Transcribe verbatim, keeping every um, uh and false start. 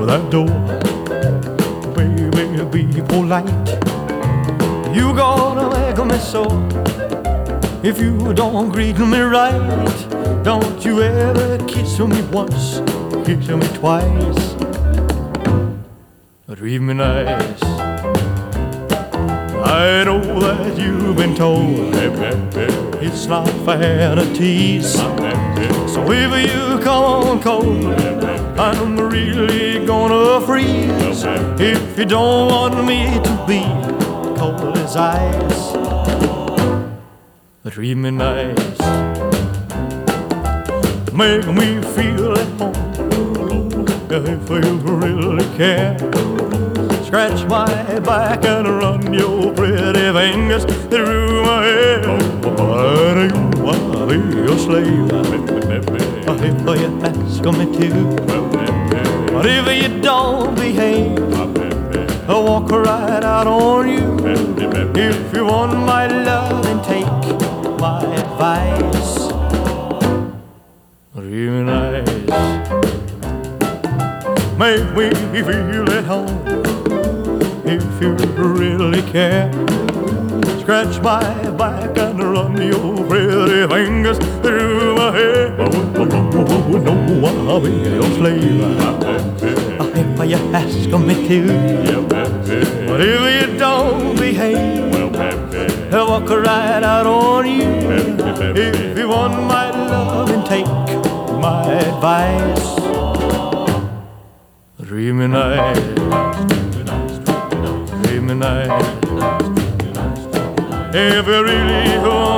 that door. Baby, be polite. You gonna make me so if you don't greet me right. Don't you ever kiss me once, kiss me twice. Treat me nice. I know that you've been told it's not fair to tease. So if you come on cold, I'm really gonna freeze. If you don't want me to be cold as ice, treat me nice. Make me feel at home if you really care. Scratch my back and run your pretty fingers through my hair. But you wanna be your slave if you ask me to. But if you don't behave, I'll walk right out on you. If you want my love, then take my advice. Real nice. Make me feel at home if you really care. Scratch my back and run your pretty fingers through my hair. No, I'll be your slave if you ask me to. But if you don't behave, I'll walk right out on you. If you want my love, then take my advice. Treat me nice. Treat me nice. If you really want